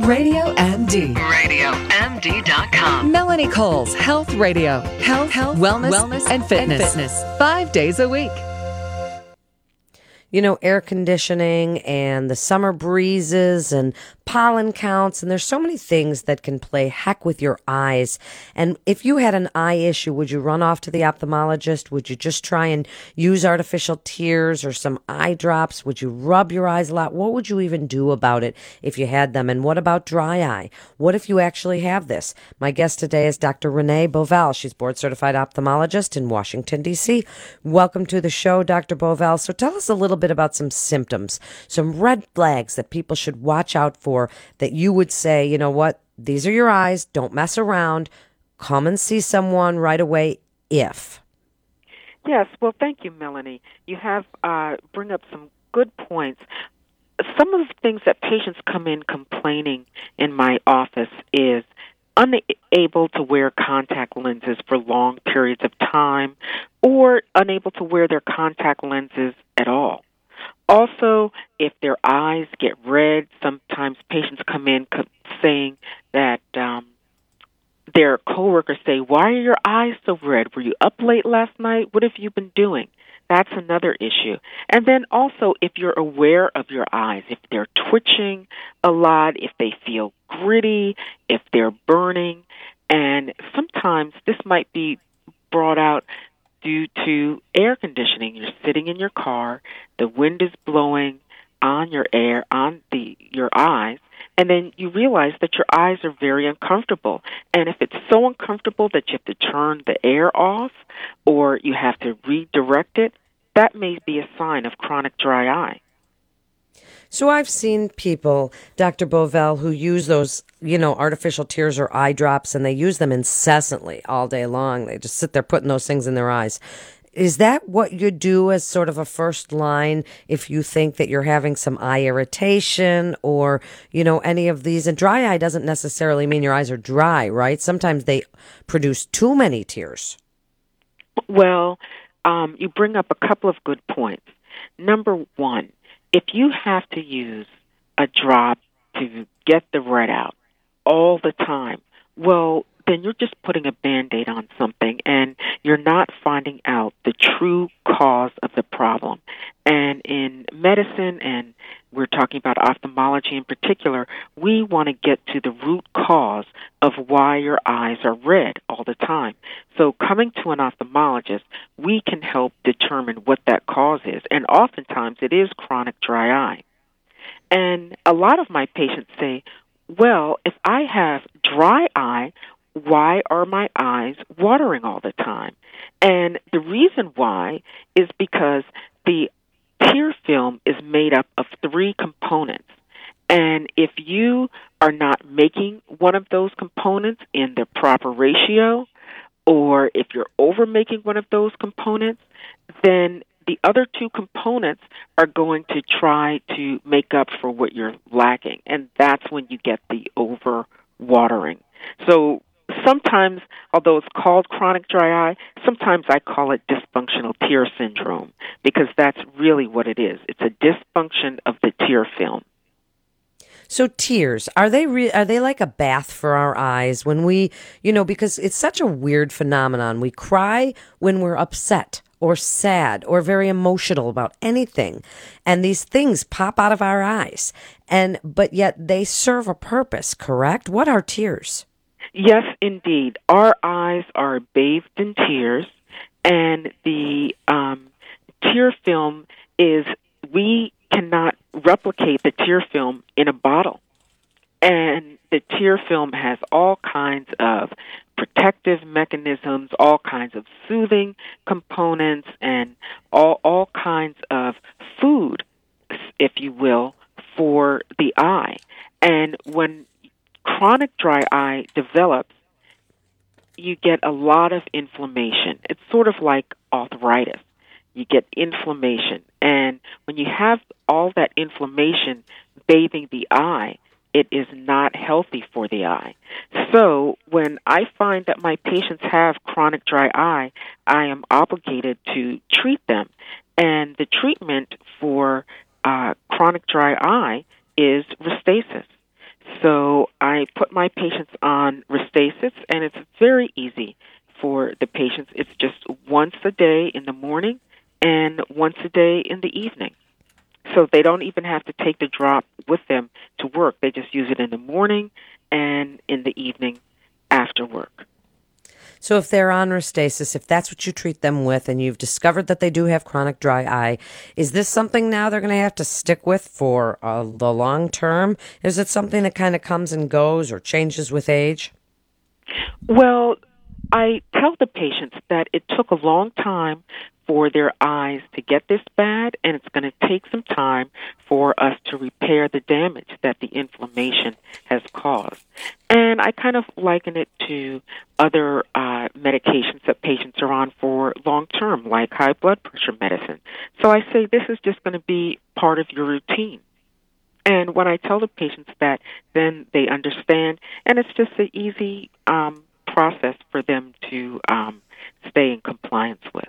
Radio MD. RadioMD.com. Melanie Cole's Health Radio. Health, wellness, and fitness. 5 days a week. You know, air conditioning and the summer breezes and pollen counts, and there's so many things that can play heck with your eyes. And if you had an eye issue, would you run off to the ophthalmologist? Would you just try and use artificial tears or some eye drops? Would you rub your eyes a lot? What would you even do about it if you had them? And what about dry eye? What if you actually have this? My guest today is Dr. Renee Bovell. She's board-certified ophthalmologist in Washington, D.C. Welcome to the show, Dr. Bovell. So tell us a little bit about some symptoms, some red flags that people should watch out for, that you would say, you know what, these are your eyes, don't mess around, come and see someone right away if. Yes, well, thank you, Melanie. You have bring up some good points. Some of the things that patients come in complaining in my office is unable to wear contact lenses for long periods of time or unable to wear their contact lenses at all. Also, if their eyes get red, sometimes patients come in saying that their coworkers say, "Why are your eyes so red? Were you up late last night? What have you been doing?" That's another issue. And then also, if you're aware of your eyes, if they're twitching a lot, if they feel gritty, if they're burning, and sometimes this might be brought out due to air conditioning. You're sitting in your car, the wind is blowing on your your eyes, and then you realize that your eyes are very uncomfortable. And if it's so uncomfortable that you have to turn the air off or you have to redirect it, that may be a sign of chronic dry eye. So I've seen people, Dr. Bovell, who use those, artificial tears or eye drops, and they use them incessantly all day long. They just sit there putting those things in their eyes. Is that what you do as sort of a first line if you think that you're having some eye irritation or, any of these? And dry eye doesn't necessarily mean your eyes are dry, right? Sometimes they produce too many tears. Well, you bring up a couple of good points. Number one, if you have to use a drop to get the red out all the time, well, then you're just putting a Band-Aid on something, and you're not finding out the true cause of the problem. And in medicine, and we're talking about ophthalmology in particular, we want to get to the root cause of why your eyes are red all the time. So coming to an ophthalmologist, we can help determine what that cause is. And oftentimes it is chronic dry eye. And a lot of my patients say, well, if I have dry eye, why are my eyes watering all the time? And the reason why is because the tear film is made up of 3 components. And if you are not making one of those components in the proper ratio, or if you're over making one of those components, then the other 2 components are going to try to make up for what you're lacking. And that's when you get the over watering. So sometimes, although it's called chronic dry eye, sometimes I call it dysfunctional tear syndrome because that's really what it is. It's a dysfunction of the tear film. So tears, are they like a bath for our eyes when we, because it's such a weird phenomenon. We cry when we're upset or sad or very emotional about anything, and these things pop out of our eyes, but yet they serve a purpose, correct? What are tears? Yes, indeed. Our eyes are bathed in tears, and the tear film we cannot replicate the tear film in a bottle. And the tear film has all kinds of protective mechanisms, all kinds of soothing components, and all kinds of food, if you will, for the eye. And when chronic dry eye develops, you get a lot of inflammation. It's sort of like arthritis. You get inflammation. And when you have all that inflammation bathing the eye, it is not healthy for the eye. So when I find that my patients have chronic dry eye, I am obligated to treat them. And the treatment for chronic dry eye is Restasis. So put my patients on Restasis, and it's very easy for the patients. It's just once a day in the morning and once a day in the evening. So they don't even have to take the drop with them to work. They just use it in the morning and in the evening after work. So if they're on Restasis, if that's what you treat them with, and you've discovered that they do have chronic dry eye, is this something now they're going to have to stick with for the long term? Is it something that kind of comes and goes or changes with age? Well, I tell the patients that it took a long time for their eyes to get this bad, and it's going to take some time for us to repair the damage that the inflammation has caused. And I kind of liken it to other medications that patients are on for long term, like high blood pressure medicine. So I say this is just going to be part of your routine. And when I tell the patients that, then they understand, and it's just an easy process for them to stay in compliance with.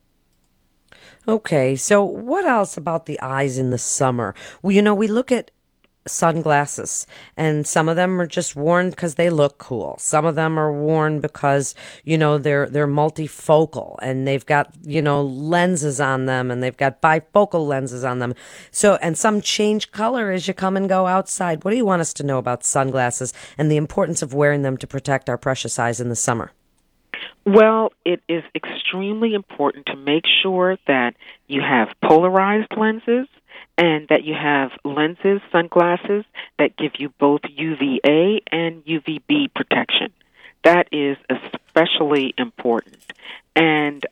Okay, so what else about the eyes in the summer? Well, we look at sunglasses, and some of them are just worn because they look cool. Some of them are worn because, they're multifocal, and they've got, lenses on them, and they've got bifocal lenses on them. So, and some change color as you come and go outside. What do you want us to know about sunglasses and the importance of wearing them to protect our precious eyes in the summer? Well, it is extremely important to make sure that you have polarized lenses and that you have lenses, sunglasses, that give you both UVA and UVB protection. That is especially important. And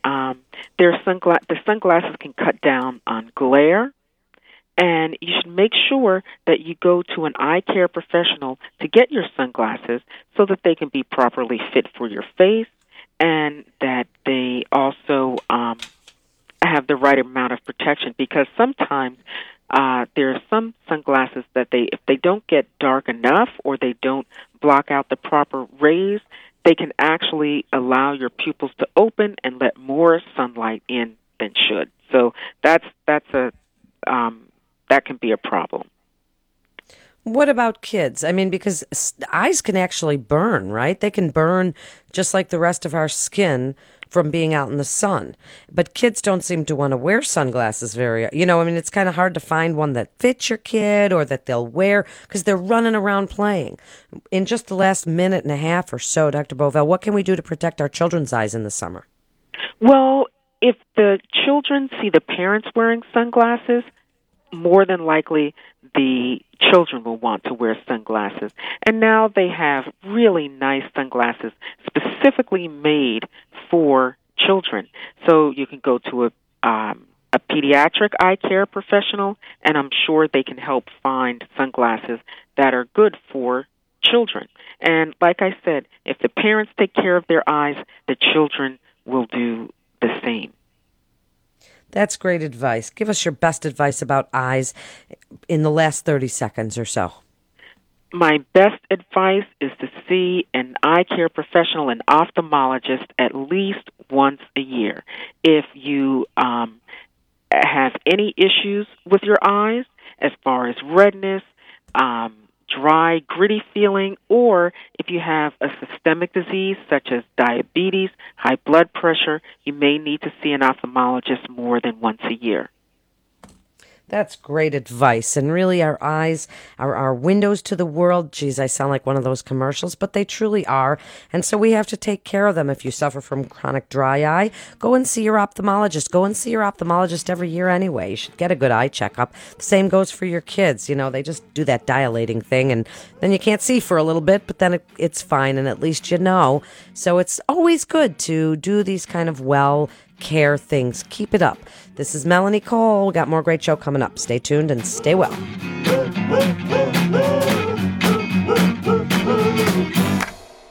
the sunglasses can cut down on glare, and you should make sure that you go to an eye care professional to get your sunglasses so that they can be properly fit for your face, and that they also have the right amount of protection, because sometimes there are some sunglasses that if they don't get dark enough or they don't block out the proper rays, they can actually allow your pupils to open and let more sunlight in than should. So that can be a problem. What about kids? I mean, because eyes can actually burn, right? They can burn just like the rest of our skin from being out in the sun. But kids don't seem to want to wear sunglasses it's kind of hard to find one that fits your kid or that they'll wear because they're running around playing. In just the last minute and a half or so, Dr. Bovell, what can we do to protect our children's eyes in the summer? Well, if the children see the parents wearing sunglasses, more than likely the children will want to wear sunglasses. And now they have really nice sunglasses specifically made for children. So you can go to a pediatric eye care professional, and I'm sure they can help find sunglasses that are good for children. And like I said, if the parents take care of their eyes, the children will do the same. That's great advice. Give us your best advice about eyes in the last 30 seconds or so. My best advice is to see an eye care professional, an ophthalmologist, at least once a year. If you have any issues with your eyes, as far as redness, dry, gritty feeling, or if you have a systemic disease such as diabetes, high blood pressure, you may need to see an ophthalmologist more than once a year. That's great advice. And really, our eyes are our windows to the world. Geez, I sound like one of those commercials, but they truly are. And so we have to take care of them. If you suffer from chronic dry eye, go and see your ophthalmologist. Go and see your ophthalmologist every year anyway. You should get a good eye checkup. The same goes for your kids. They just do that dilating thing, and then you can't see for a little bit, but then it's fine, and at least you know. So it's always good to do these kind of care things. Keep it up. This is Melanie Cole. We got more great show coming up. Stay tuned and stay well.